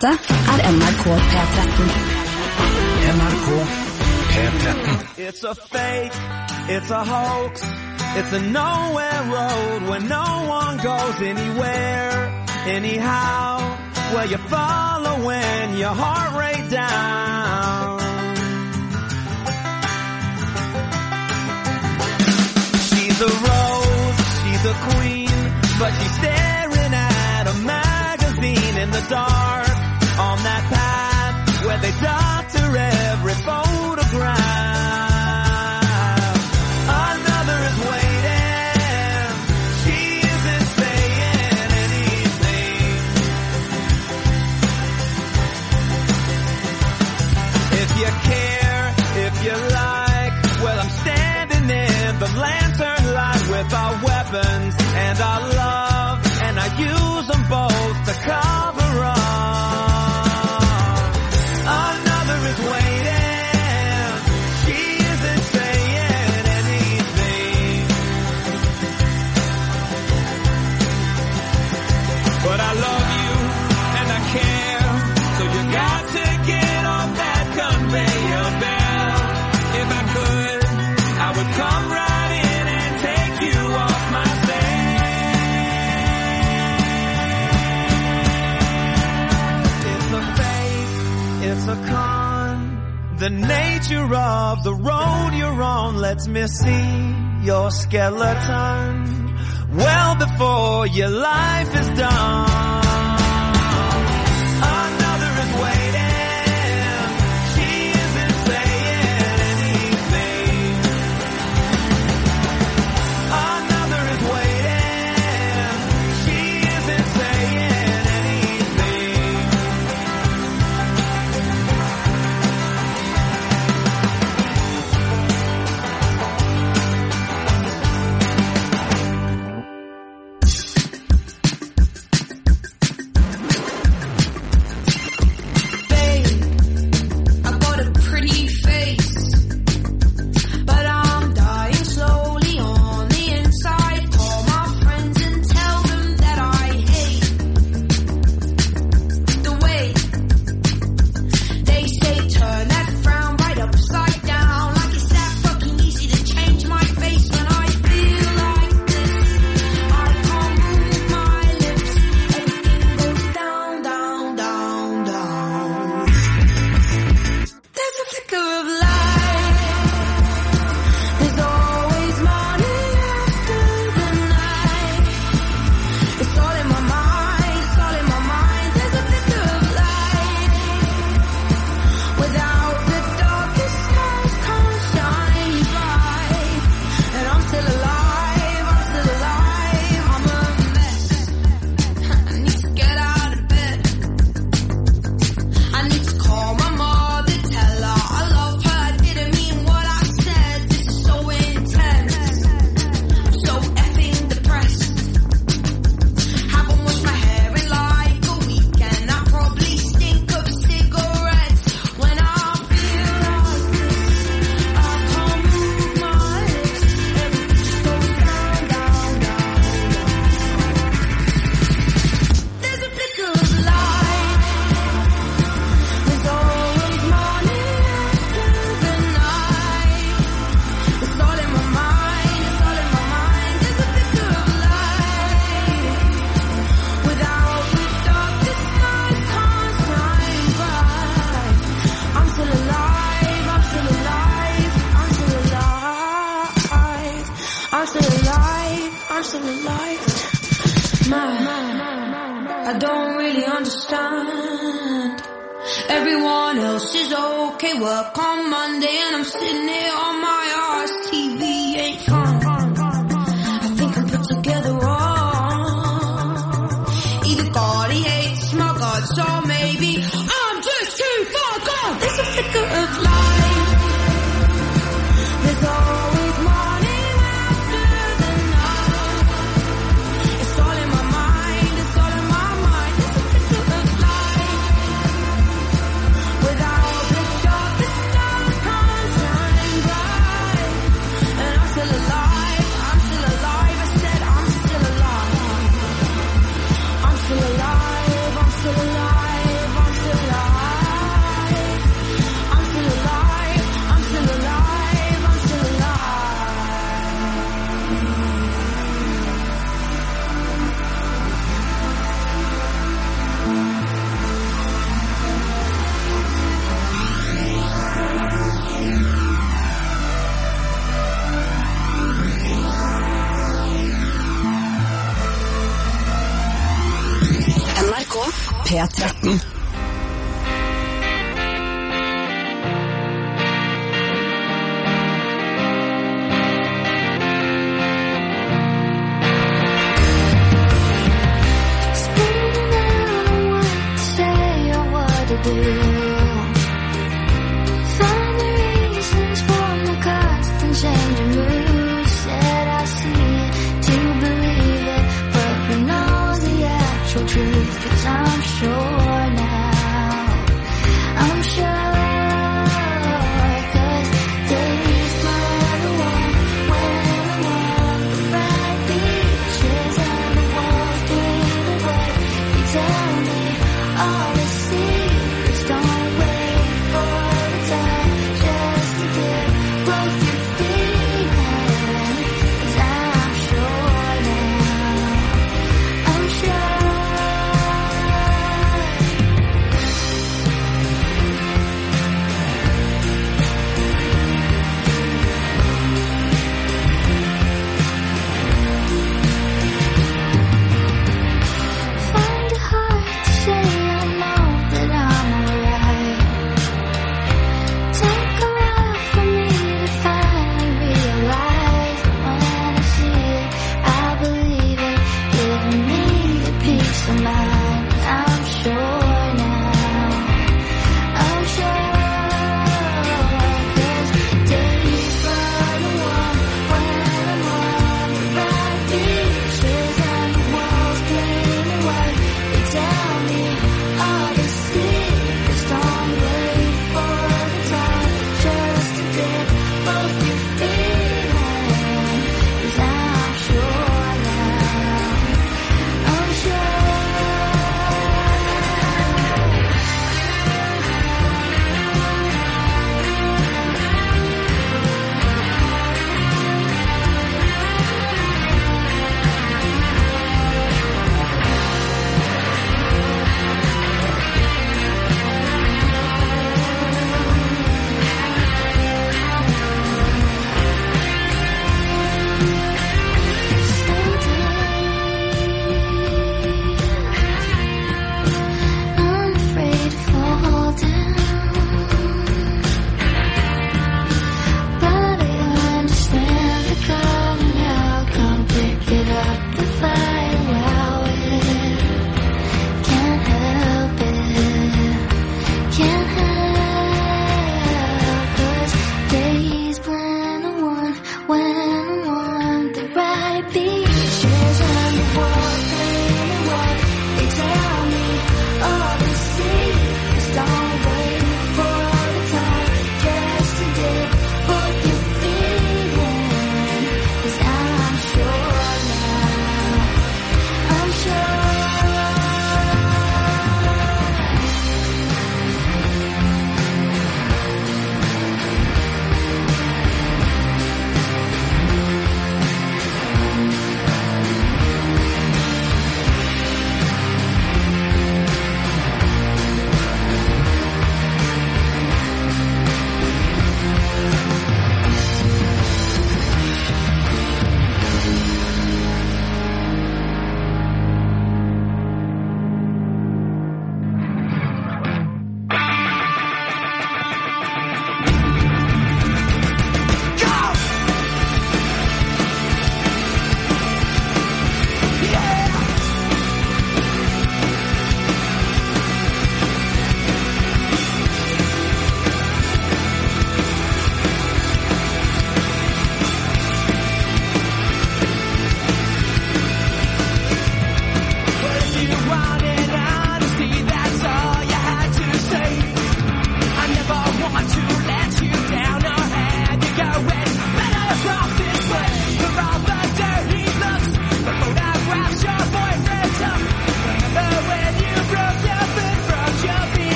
Dette NRK P13. NRK P13. It's a fake, it's a hoax, it's a nowhere road where no one goes anywhere, anyhow, where you're following your heart rate down. She's a rose, she's a queen, but she's staring at a magazine in the dark, on that path where they doctor every photograph. Another is waiting, she isn't saying anything. If you care, if you like, well, I'm standing in the lantern light with our weapons and our love, and I use them both to cover up. Another is waiting, she isn't saying anything. But I love you and I care, so you got to get off that conveyor belt. If I could, I would come right in and take you off my stand. It's a fake, it's a con. The nature of the road you're on lets me see your skeleton well before your life is done. Another is waiting, she isn't saying anything. Another is waiting, she isn't saying anything. I got a pretty face, but I'm dying slowly on the inside. Call my friends and tell them that I hate the way they say turn that frown right upside down. Like it's that fucking easy to change my face when I feel like this. I can't move my lips, everything goes down, down, down, down. There's a flicker of light. There's always morning after the night. It's all in my mind, it's all in my mind. There's a flicker of light. Without the darkest stars can't shine bright. And I'm still alive, I'm still alive. I'm a mess. I need to get out of bed. I need to call my mother, tell her I love her. I didn't mean what I said. This is so intense. I'm so effing depressed. Haven't washed my hair in like a week, and I probably stink of cigarettes. When I feel like this, I can't move my lips. Everything goes down, down, down, down. There's a flicker of light. There's always morning after the night. It's all in my mind, it's all in my mind. There's a flicker of light. Without the darkest night can't shine bright. I'm still alive, I'm still alive, I'm still alive. I'm still alive, I'm still alive. I don't really understand. Everyone else is okay, work on Monday, and I'm sitting here on my arse. TV ain't fun. I think I'm put together wrong. Either God he hates my guts, or maybe I'm just too far gone. There's a flicker of light. There's always morning after the night. It's all in my mind, it's all in my mind. There's a flicker of light. Without the darkest stars can't shine bright. P13. Find the reasons for my constant change of mood. Said I see it to believe it, but who knows the actual truth? 'Cause I'm sure now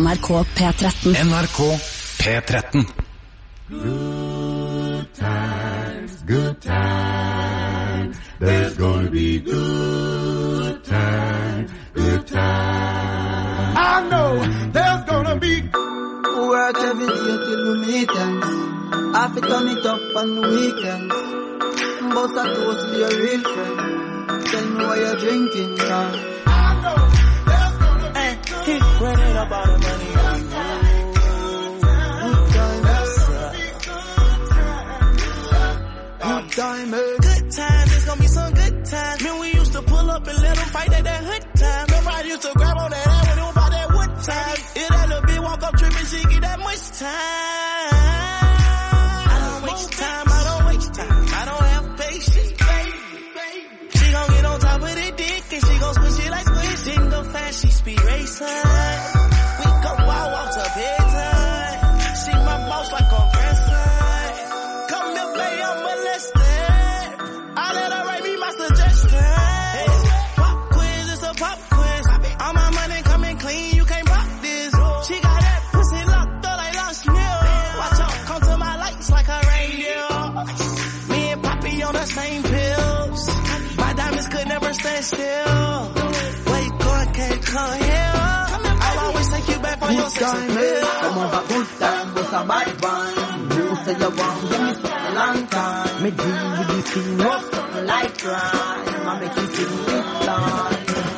NRK P13. NRK P13. Good times, there's gonna be good times, good times. I know there's gonna be. Work every day till we meet ends. Have to turn it up on the weekends. Bust a toast to your real friend. Tell me what you're drinking, man. I know there's gonna be Keep running up all the money. Good times, it's gonna be some good times. Man, we used to pull up and let them fight at that hood time. Nobody used to grab on that ass when it was about that wood time. If that little bitch walk up tripping, she get that much time. I don't waste time, I don't waste time. I don't have patience, baby. She gon' get on top of the dick and she gon' squish it like squish. She go fast, she speed racing. We go wild off to bedtime. She my boss like a grandson. Come here, baby, I'm molested. I let her write me my suggestion. Pop quiz, it's a pop quiz. All my money coming clean, you can't pop this. She got that pussy locked up like Lost Mill. Watch out, come to my lights like a reindeer. Me and Poppy on the same pills. My diamonds could never stand still. Where you going, can't come here. I'll always take you back for your sex appeal. Come on, but good time, what's a bad one? You say you want, give me something a long time. Me deal with this thing, rough, something like crime. I make you sing this time.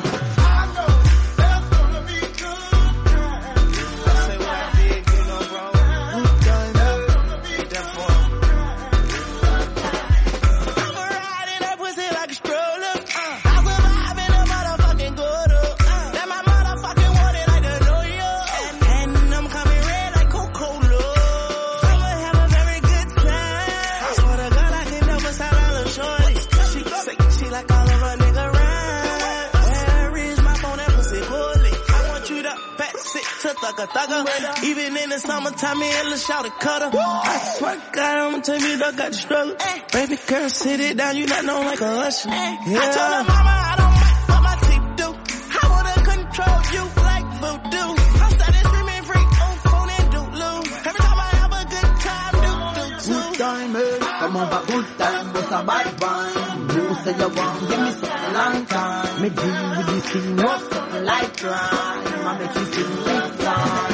Even in the summertime, me and Lil' Shawty cutter. I swear to God, I'ma tell you, I got the struggle. Baby girl, sit it down, you not know like a usher. I told her mama, I don't like what my teeth do. I wanna control you like voodoo. I started screaming freak on phone and doodloo. Every time I have a good time, do. Good time, come on, but good time, what's a bad one? You say you want, give me something a long time. Me deal with this thing, rough, something like crime. I make you sing this time.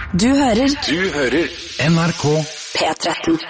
Du hører NRK P13.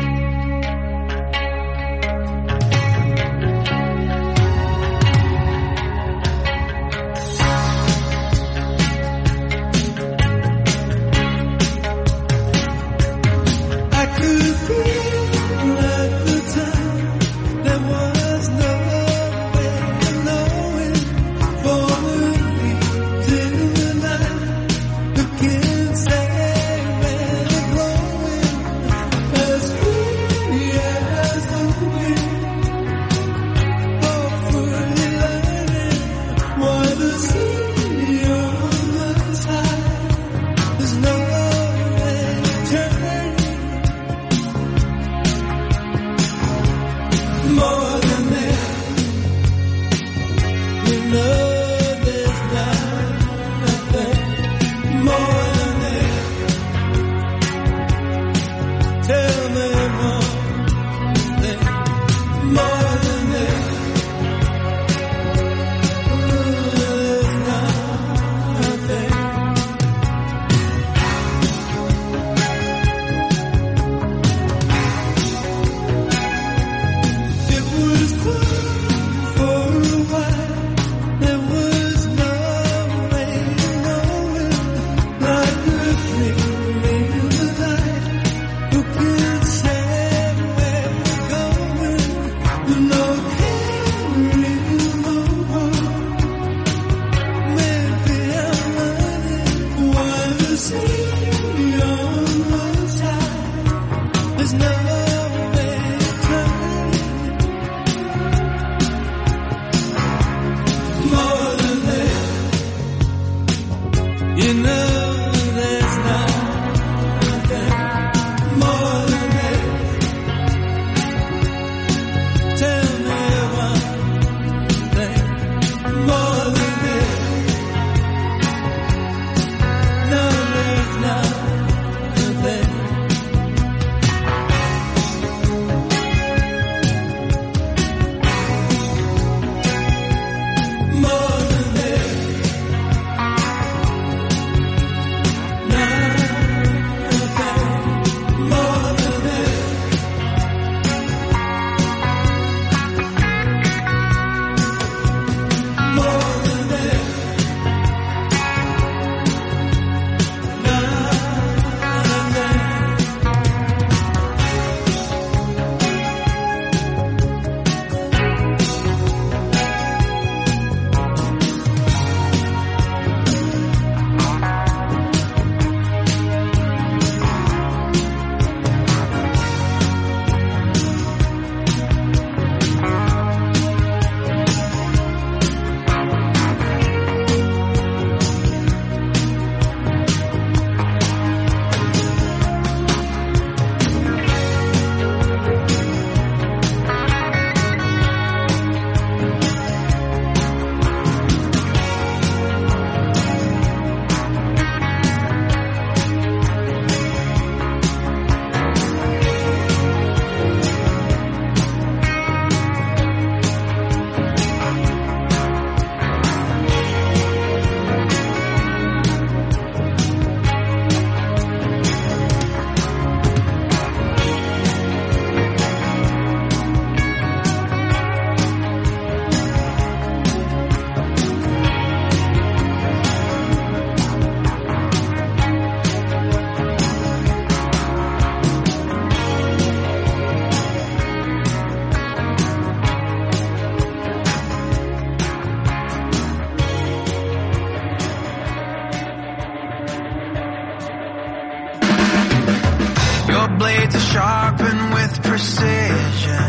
blades are sharpened with precision,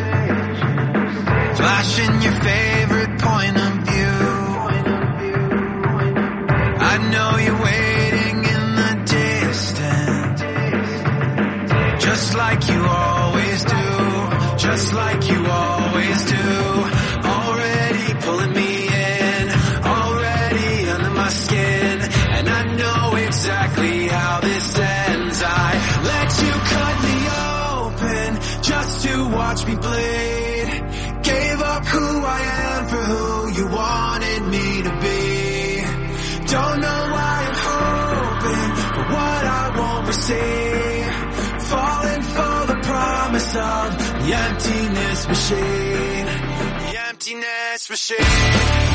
flashing your favorite point of view. I know you're waiting in the distance, just like you always do, just like you always do. Already pulling me in, already under my skin, and I know exactly how this ends. I let you cut me open just to watch me bleed. Gave up who I am for who you wanted me to be. Don't know why I'm hoping for what sea, falling for the promise of the emptiness machine. The emptiness machine.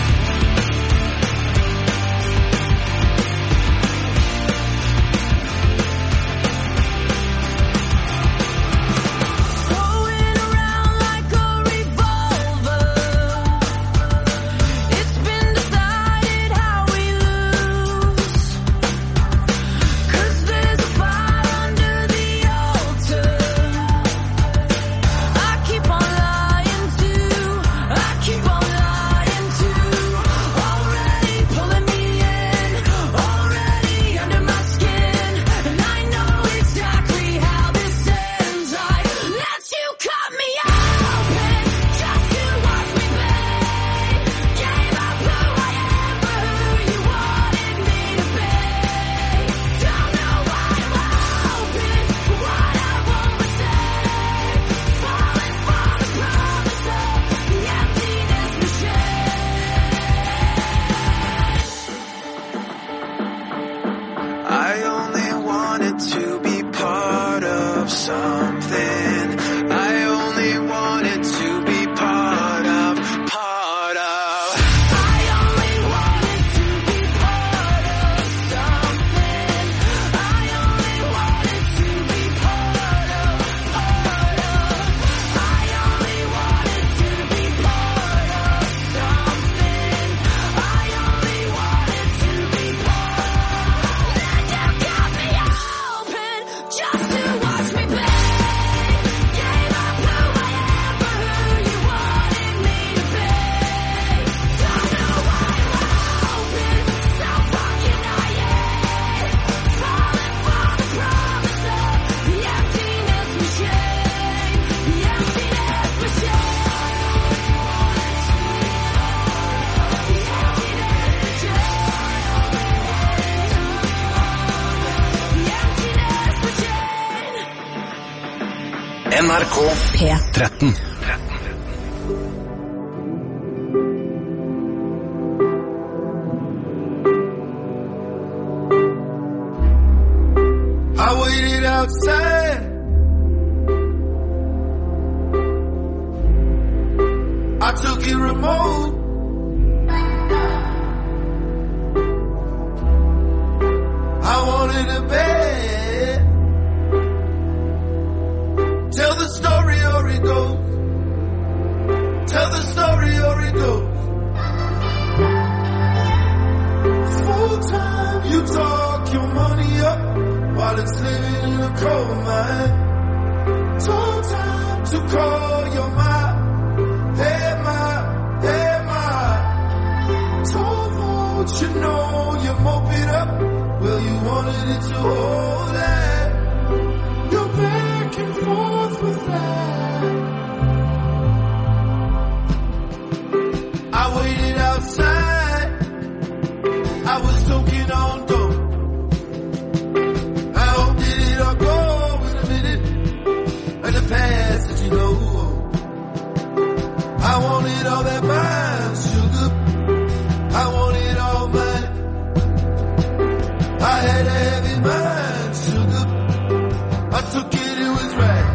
NRK P13. I waited outside. I took it remote. I wanted a bed. Tell the story or it goes. Tell the story or it goes. Full time you talk your money up while it's living in a coal mine. Told time to call your mind. Hey my. Told what you know you mope it up. Well, you wanted it to hold that. You're back and forth with that. I waited outside. I was talking on door. I hope that it'll go in a minute. And the past that you know. I wanted all that mine, sugar. I wanted all mine. I had a heavy mind, sugar. I took it, it was right.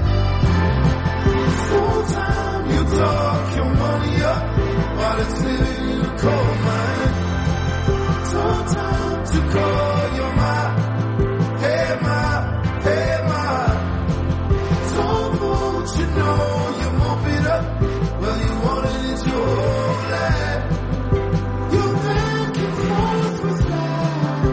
Full time you talk your money up while it's living in a coal mine. Told time to call your mind. Hey my. Told what you know you mope it up. Well, you wanted it to hold that. You're back and forth with that.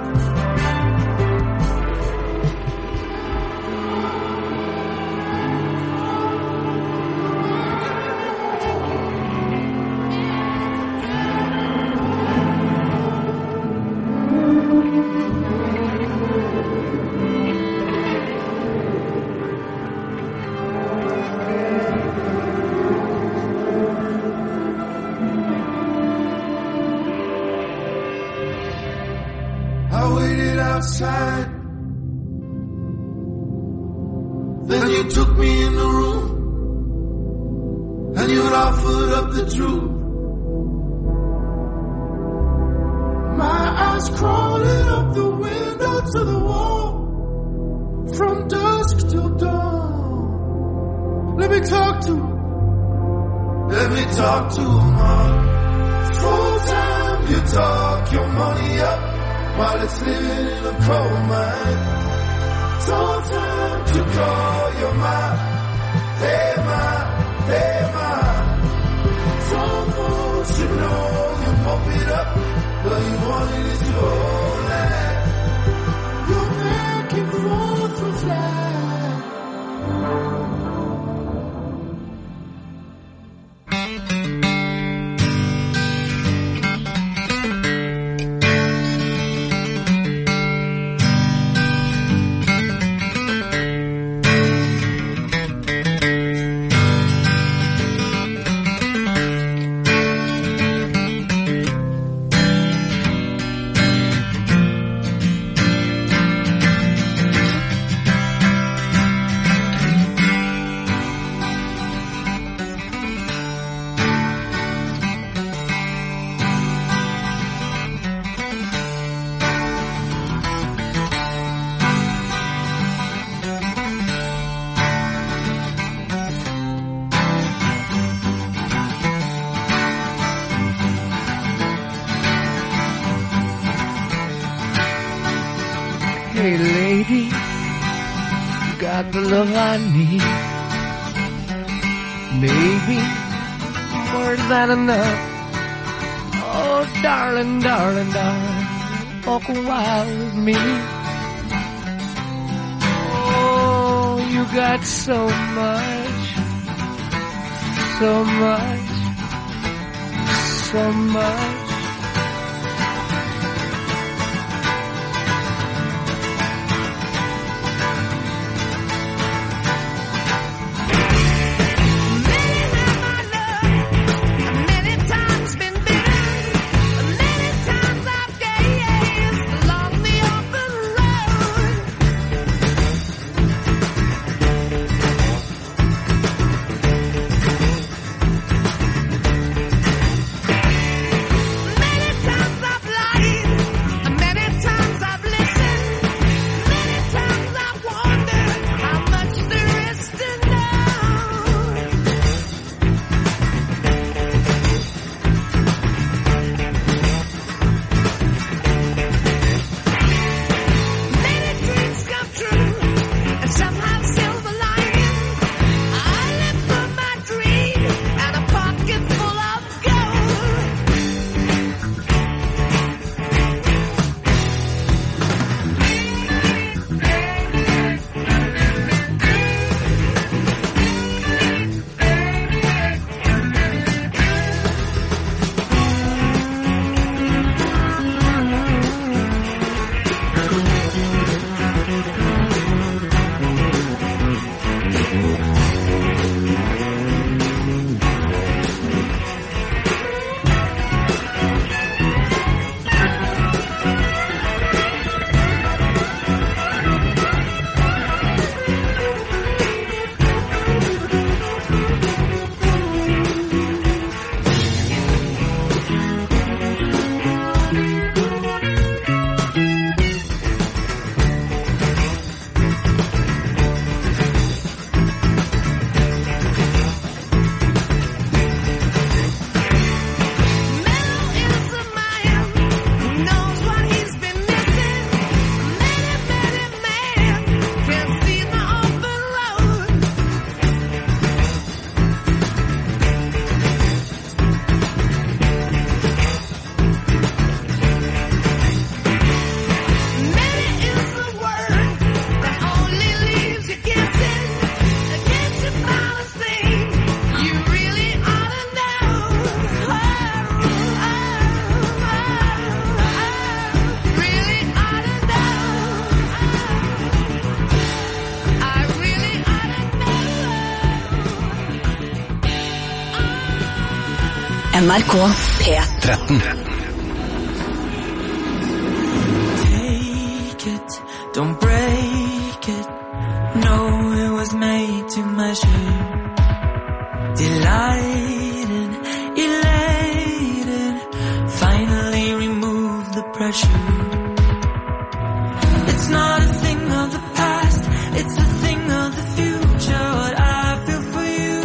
I waited outside. Then you took me in the room and you'd offered up the truth. My eyes crawling up the window to the wall. Let me talk to mom. Full time, you talk your money up while it's living in a coal mine. No time to call your mom. Hey ma. Some folks you know you pump it up, but you want it is your life. You're back and forth from fly. Hey lady, you got the love I need. Baby, more than enough. Oh darling, darling, darling, walk a while with me. Oh, you got so much, so much, so much. NRK P13. Take it, don't break it. No, it was made to measure. Delighted, elated. Finally remove the pressure. It's not a thing of the past, it's a thing of the future. What I feel for you.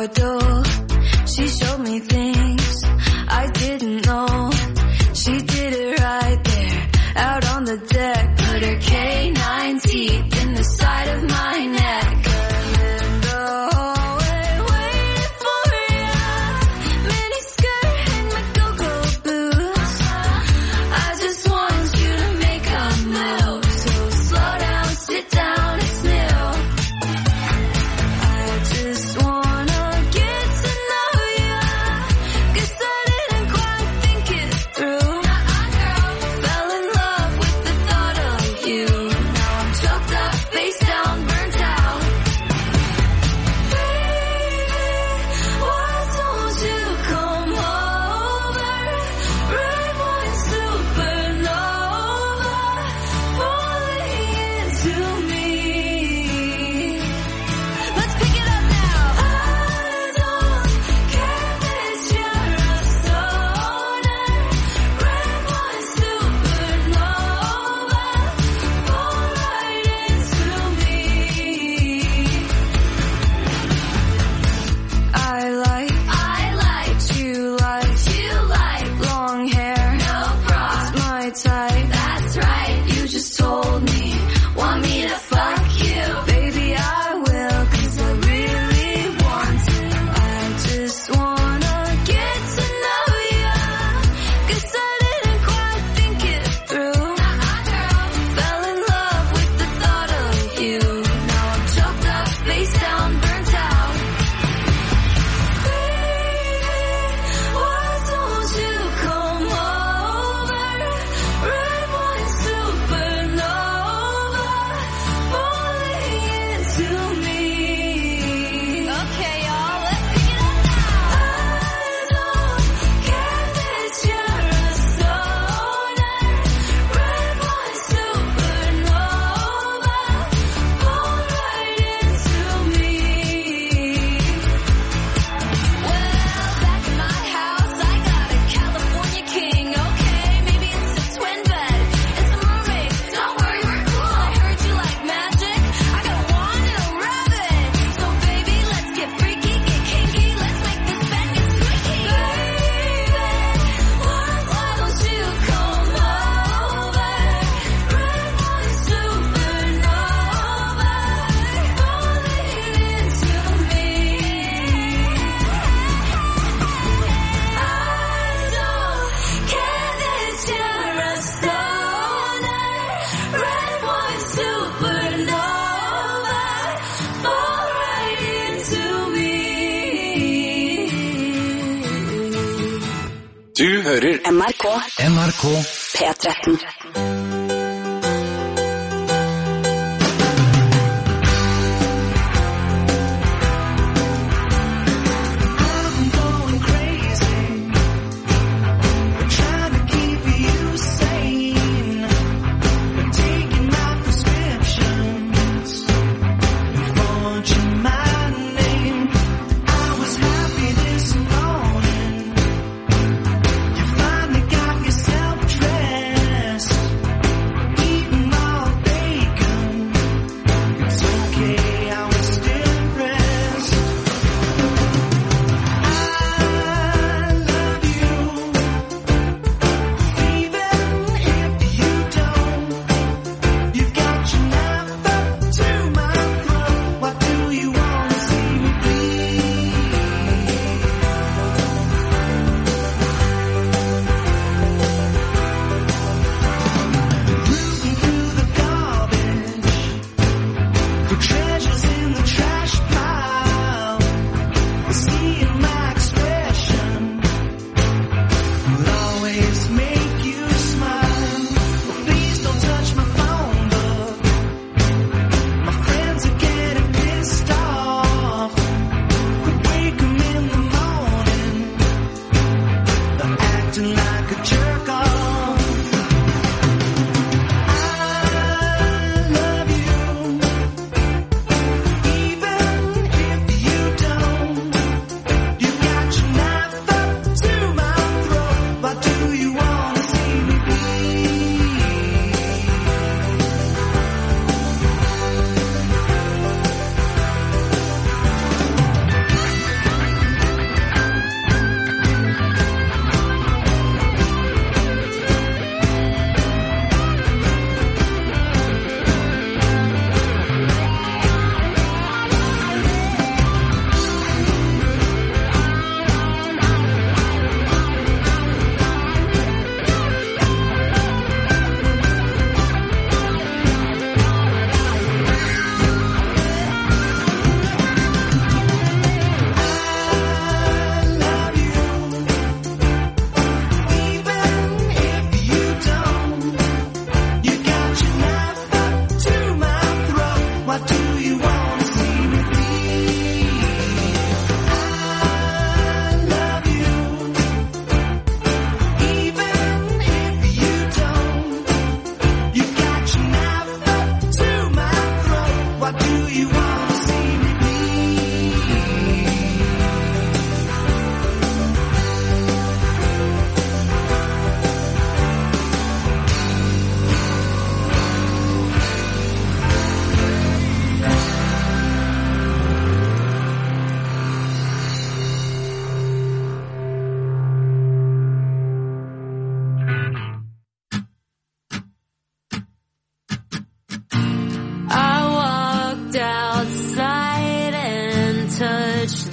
door. She showed me things I didn't know. She did it right there, out on the deck. Put her canine teeth in the side of my neck. In the hallway, waiting for ya. Mini skirt and my go-go boots. I just want you to make a move. So slow down, sit down, it's new. I just wanna get to know ya. Guess I didn't quite think it through. Fell in love with the thought of you. Now I'm choked up, face down, burnt out. Baby, why don't you come over? Red wine supernova, falling into me. Let's pick it up now. I don't care that you're a stoner. Red wine supernova, fall right into me. I like you like long hair. No bra, it's my type. That's right, you just told me. Want me to fuck you? Baby, I will, 'cause I really want to. I just wanna get to know ya. Guess I didn't quite think it through. Fell in love with the thought of you. Now I'm choked up, face down, burnt out. Baby, why don't you come over? Red wine supernova, falling into me. Okay, y'all, let's pick it up now. I don't care that you're a stoner. Red wine supernova, fall right into me. Well, back in my house, I got a California king. Okay, maybe it's a twin bed. It's a mermaid. Don't worry, we're cool. I heard you like magic. I got a wand and a rabbit. So baby, let's get freaky, get kinky. Let's make this bed get squeaky. Baby, why don't you come over? Red wine supernova, falling into me. I don't care that you're a stoner. Red wine supernova, fall right into me. Du hører NRK P13. I'm going crazy, trying to keep you sane, taking my prescriptions, forging my name. I was happy this morning. You finally got yourself dressed.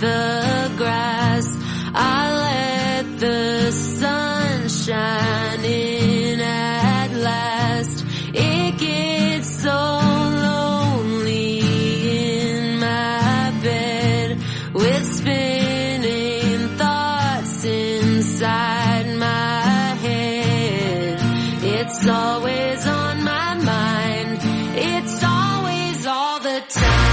the grass. I let the sun shine in at last. It gets so lonely in my bed with spinning thoughts inside my head. It's always on my mind. It's always all the time.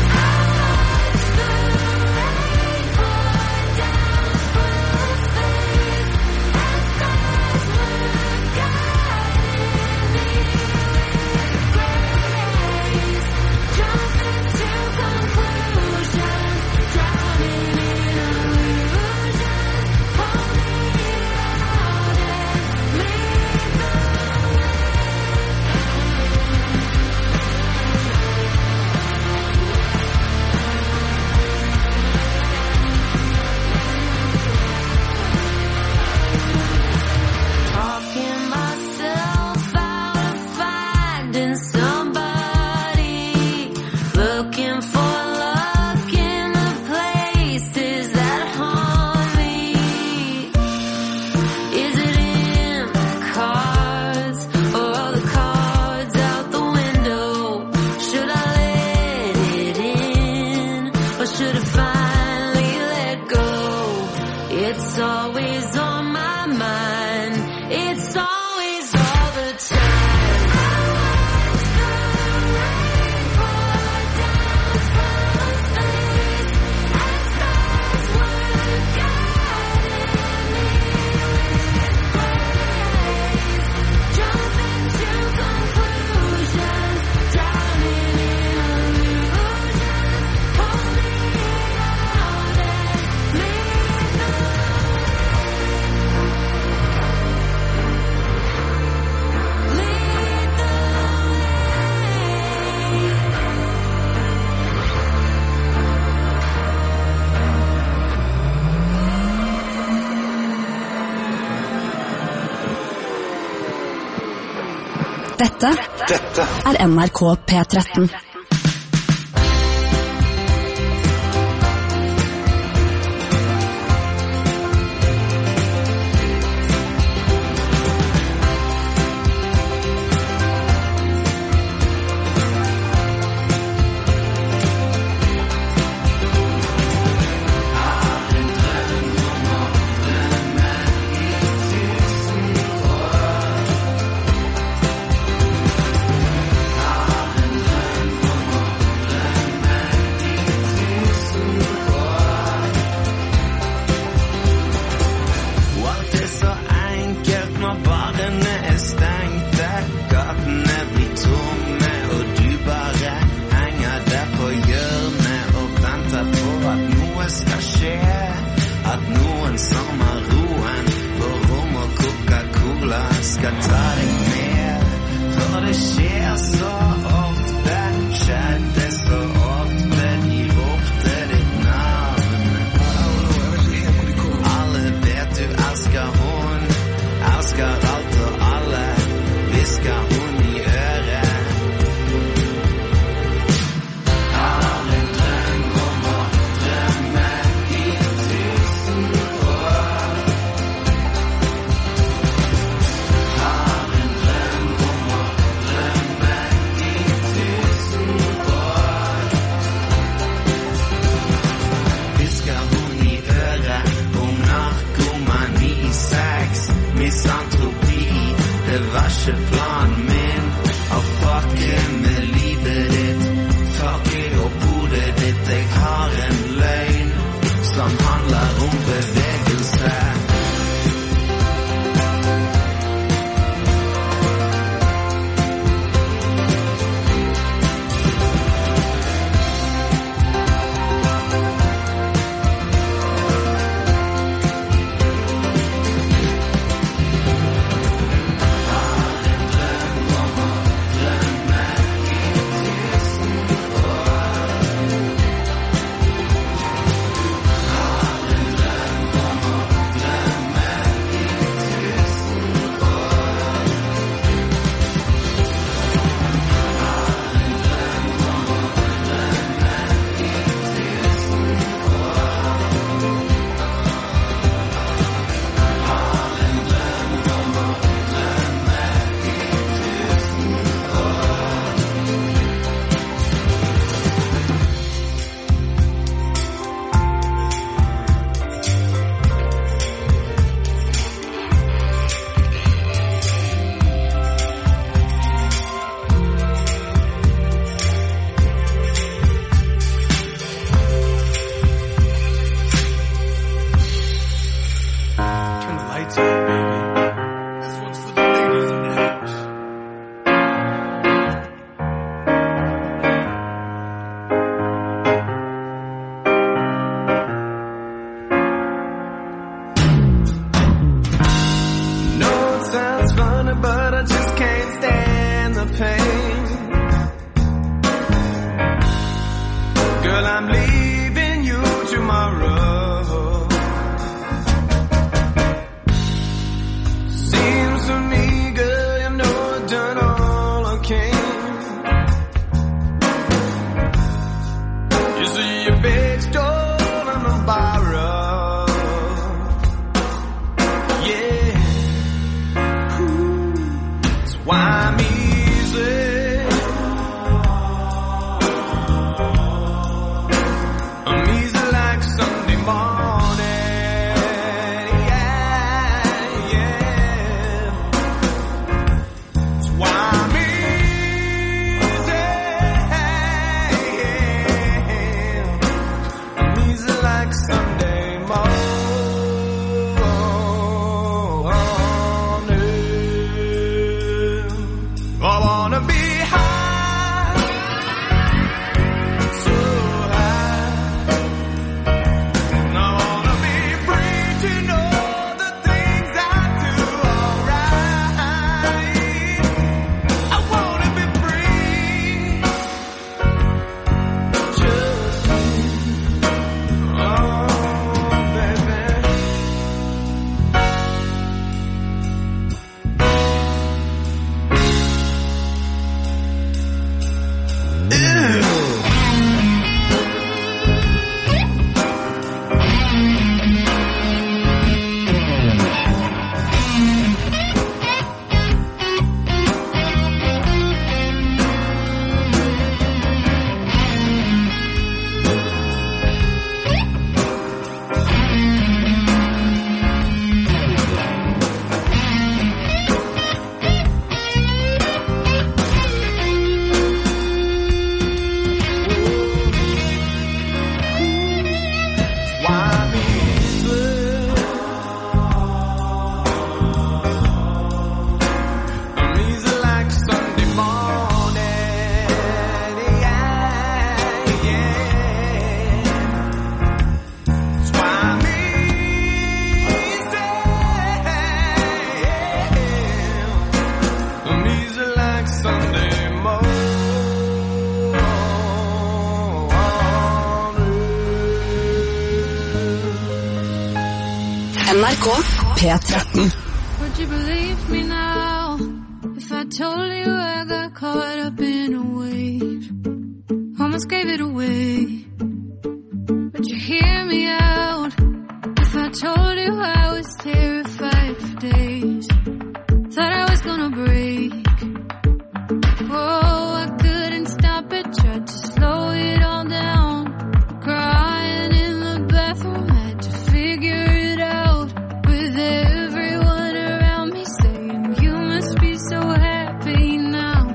Dette er NRK P13. NRK P13. Would you believe me now if I told you I got caught up in a wave? Almost gave it away. Would you hear me out if I told you I was terrified for days? Thought I was gonna break. Oh, I couldn't stop it, tried to slow it all down. Crying in the bathroom, had to figure it out. With everyone around me saying you must be so happy now.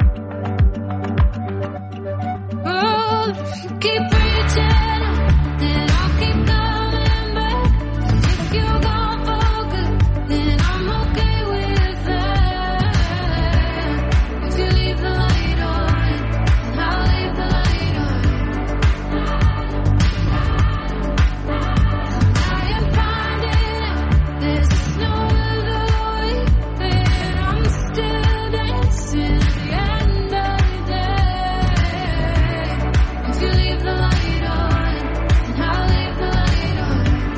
Oh, if you keep reaching out, then I'll keep coming back. If you're gone for good, then I'm okay with that. If you leave the light on, then I'll leave the light on. I am finding out there's no other way, and I'm still dancing at the end of the day. If you leave the light on, then I'll leave the light on.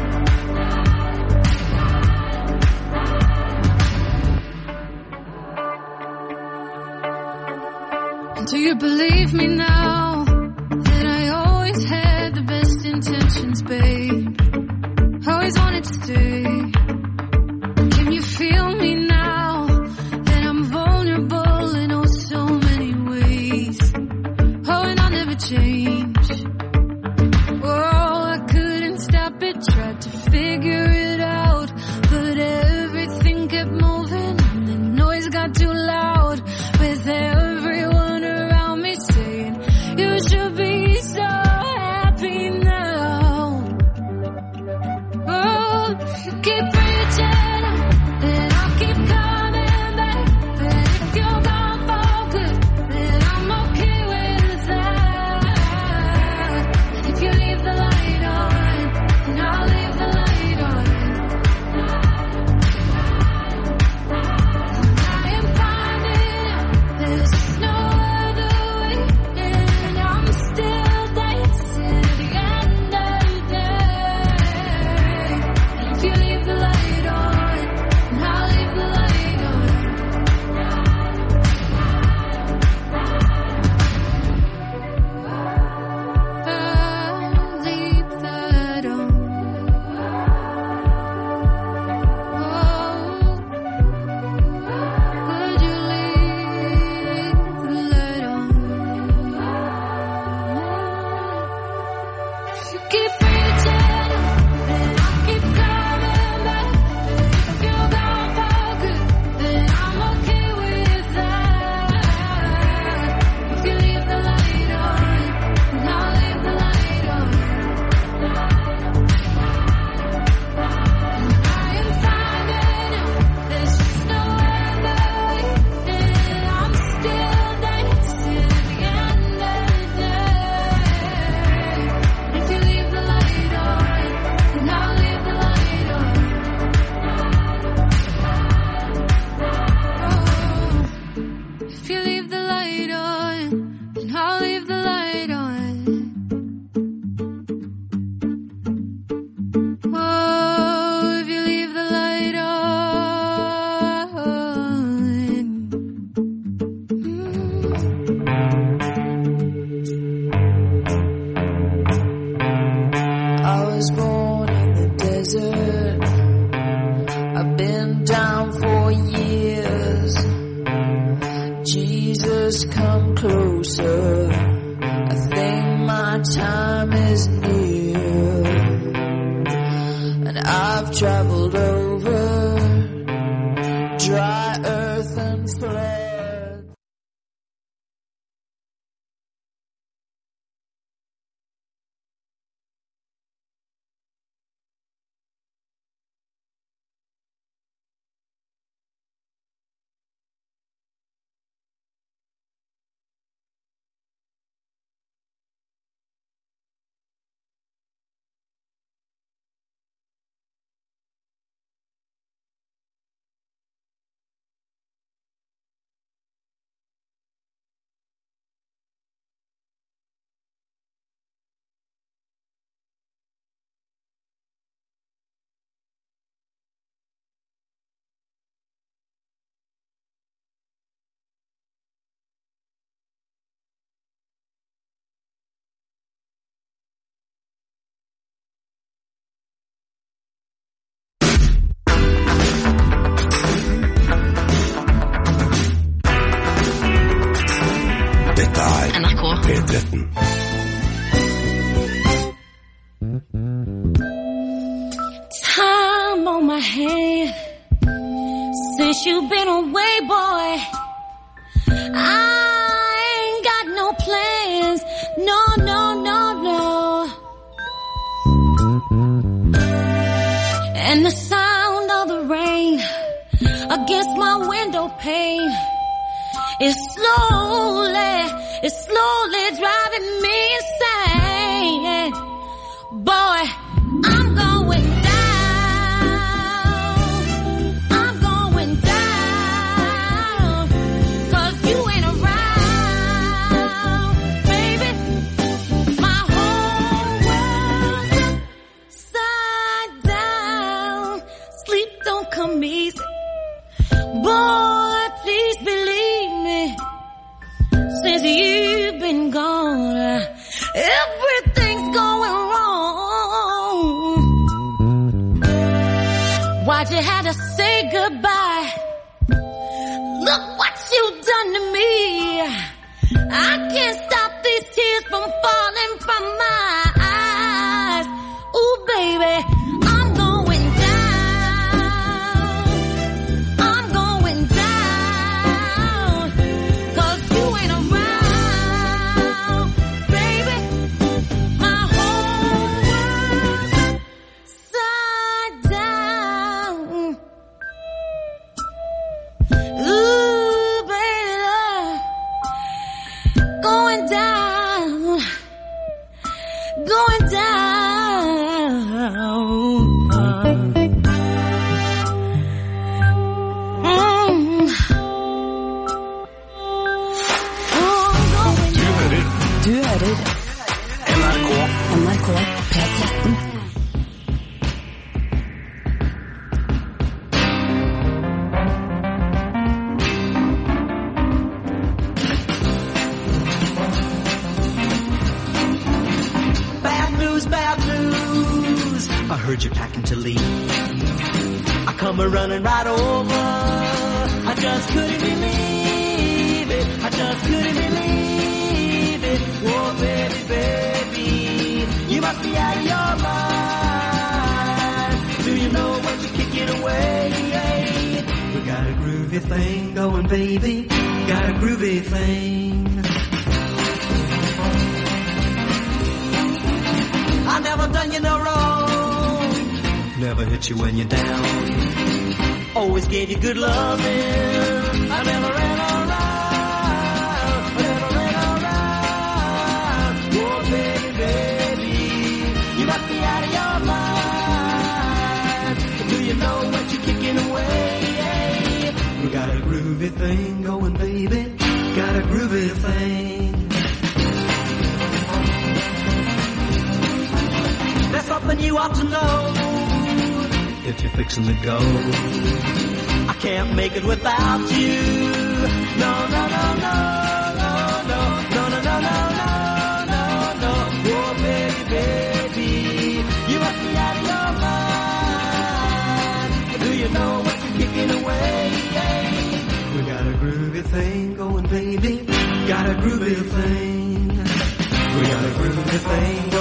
And do you believe me now that I always had the best intentions, babe? Always wanted to stay. Can you feel me now that I'm vulnerable in oh so many ways? Oh, and I'll never change. Oh, I couldn't stop it, tried to figure it out, but everything kept moving and the noise got too loud. With everyone around me saying you should be so happy now. Oh, if you keep reaching out, then I'll keep coming back. But if you're gone for good, then I'm okay with that. And if you leave the light on, then I'll leave the light on. I am finding out there's no other way, and I'm still dancing at the end of the day. And if you leave the light on, then I'll leave the light on. I'll leave that on. Oh, would you leave the light on? If you keep reaching out, then I'll keep coming back. If you're gone for good, then I'm okay with that. If you leave the light on, then I'll leave the light on. I am finding out there's just no other way, and I'm still dancing at the end of the day. If you leave the light on, then I'll leave the light on. Oh, if you leave the light on, then I'll leave the light on. Oh, if you leave the light on. I was born in the desert. I've been down for years. Jesus, come closer. I think my time is near. And I've traveled over dry earth and flood. Time on my hand since you've been away, boy. I ain't got no plans. No, no, no, no. And the sound of the rain against my window pane is slowly driving me insane. Boy, I'm going down. I'm going down. 'Cause you ain't around, baby. My whole world's upside down. Sleep don't come easy. Boy, please believe me. Since you've been gone, everything's going wrong. Why'd you have to say goodbye? Look what you've done to me. I can't stop these tears from falling from my eyes. Ooh, baby, I'm going down. I'm going down. 'Cause you ain't around, baby. My whole world's upside down. Ooh, baby, going down, going down. Du hører NRK P13. Bad news, bad news. I heard you're packing to leave. I come a-running right over. I just couldn't believe it. I just couldn't believe it. Oh, baby, baby, you must be out of your mind. Do you know what you're kicking away? We got a groovy thing going, baby. Got a groovy thing. I never done you no wrong. Never hit you when you're down. Always gave you good loving. I never ran around. I never ran around. Oh, baby, baby, you must be out of your mind. Do you know what you're kicking away? We got a groovy thing going, baby. Got a groovy thing. There's something you ought to know if you're fixing to go. I can't make it without you. No, no, no, no, no, no, no, no, no, no, no, no, no. Oh, baby, baby, you must be out of your mind. Do you know what you're kicking away? We got a groovy thing going, baby. Got a groovy thing. We got a groovy thing.